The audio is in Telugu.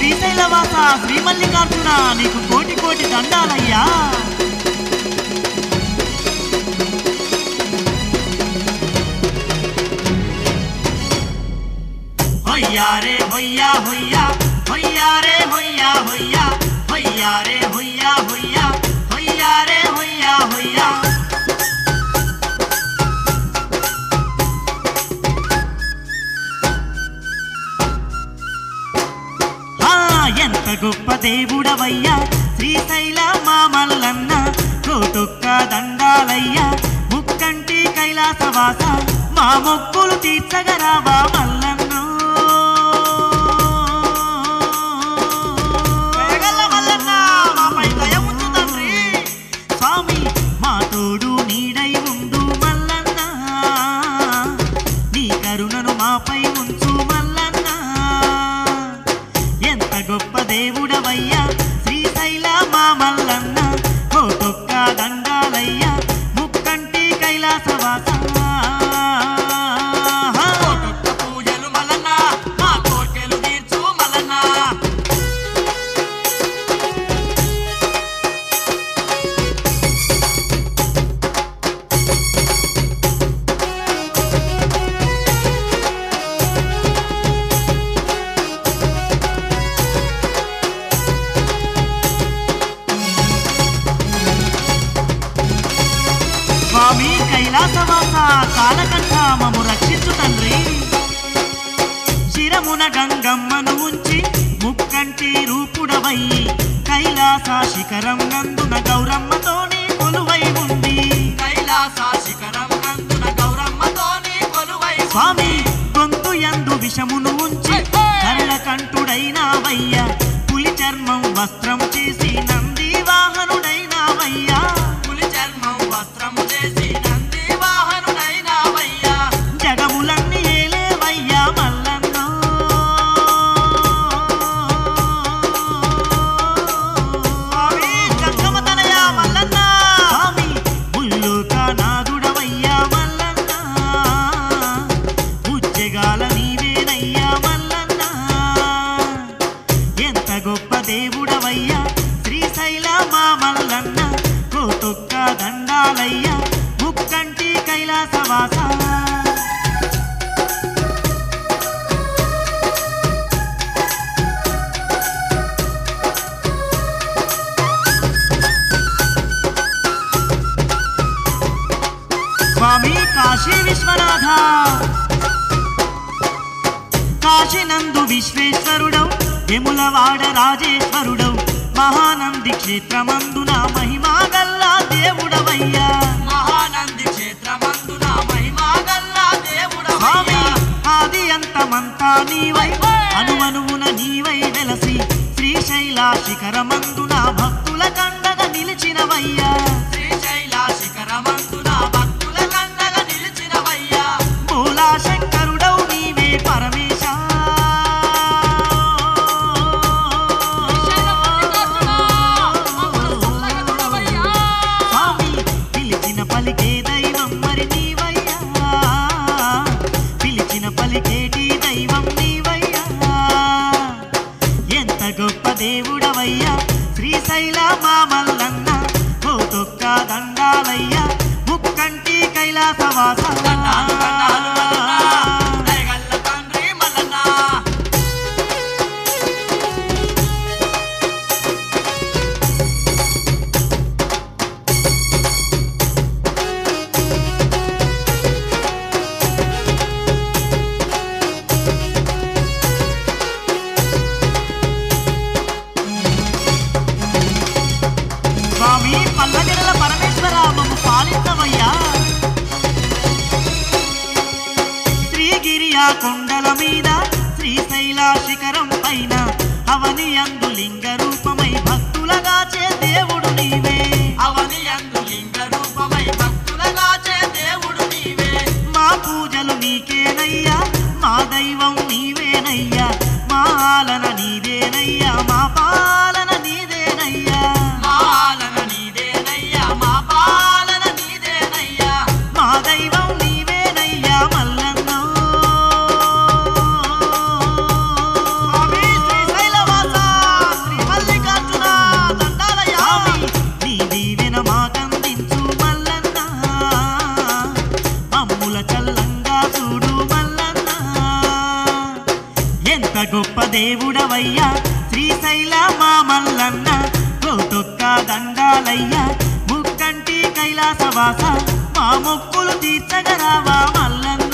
శ్రీశైలవాస శ్రీ మల్లికార్జున నీకు కోటి కోటి దండాలయ్యా. హొయ్యా రే హొయ్యా హొయ్యా హొయ్యా రే హొయ్యా హొయ్యా హొయ్యా రే హొయ్యా హొయ్యా హొయ్యా రే హొయ్యా హొయ్యా. ఎంత గొప్ప దేవుడవయ్యా శ్రీశైల మా మల్లన్న, కోటొక్క దండాలయ్యా ముక్కంటి కైలాసవాస, మా మొక్కులు తీర్చగరావా మల్లన్నో. మల్లన్న మాపై దయ ఉంచు తండ్రి, స్వామి మా తోడు నీడై ఉండు మల్లన్న, నీ కరుణను మాపై ఉంచు మల్లన్న. ఎంత గొప్ప దేవుడవయ్యా శ్రీశైల మా మల్లన్న, కోటొక్క దండాలయ్యా ముక్కంటి కైలాసవాస. పూజలు మల్లన్న మా కోర్కెలు తీర్చు మల్లన్న. స్వామి కైలాసవాస కాలకంఠ మము రక్షించు తండ్రి, శిరమున గంగమ్మను ఉంచి ముక్కంటి రూపుడవై, కైలాస శిఖరం నందున గౌరమ్మతోని కొలువై ఉండి, కైలాస శిఖరం నందున గౌరమ్మతోని కొలువై. స్వామి గొంతు యందు విషమును ఉంచి కళ్ళకంఠుడైనావయ్యా, పులి చర్మం వస్త్రం చేసి నంది వాహనుడైనావయ్యా, పులి చర్మం వస్త్రం చేసి నంది వాహనుడైనావయ్యా, జగములన్నీ ఏలేవయ్యా మల్లన్నో. స్వామి జంగమతనయ మల్లన్న, స్వామి ముల్లోక నాదుడవయ్యా మల్లన్న, ఉజ్జగాల నీవేనయ్యా మల్లన్న. ఎంత గొప్ప దేవుడవయ్యా శ్రీశైల మా మల్లన్న, కోటొక్క దండాలయ్యా ముక్కంటి కైలాసవాస. స్వామి కాశీ విశ్వనాథ, కాశీనందు విశ్వేశ్వరుడవు, యములవాడ రాజేశ్వరుడవు, మహానంది క్షేత్రమందున మహిమా గల్లా దేవుడవయ్యా, మహానంది క్షేత్రమందున మహిమా గల్లా దేవుడవయ్యా. ఆది అంతమంతా నీవై అనువనువున నీవై వెలసి, శ్రీశైల శిఖరమందున భక్తుల కండగా నిలిచినవయ్యా, శ్రీశైల శిఖరమందున భక్తుల కండగా నిలిచినవయ్యా. మూలా శంకరుడవు నీవే పరమేశ, స్వామి పిలిచిన పలికే దైవం మరి నీవయ్యా, పిలిచిన పలికేటి దైవం నీవయ్యా. ఎంత గొప్ప దేవుడవయ్యా శ్రీశైల మా మల్లన్న, కోటొక్క దండాలయ్యా ముక్కంటి కైలాసవాస. స్వామి పల్లగిరల పరమేశ్వర మమ్ము పాలించవయ్యా, శ్రీగిరియా కొండల మీద శ్రీశైల శిఖరం పైన, అవని యందు లింగ రూపమై భక్తులగాచే దేవుడు నీవే, అవని యందు లింగ రూపమై భక్తులగాచే దేవుడు నీవే. మా పూజలు నీకేనయ్యా, మా దైవం నీవేనయ్యా, మా ఆలన నీదేనయ్యా, మా పాలన నీదేనయ్యా, మా ఆలన నీదేనయ్యా, మా పాలన నీదేనయ్యా. మా దైవం నీవేనయ్యా మల్లన్నో. స్వామి శ్రీశైలవాస శ్రీశైల మా మల్లన్న కోటొక్క దండాలయ్యా ముక్కంటి కైలాసవాస మా మొక్కులు తీర్చగరావా మల్లన్న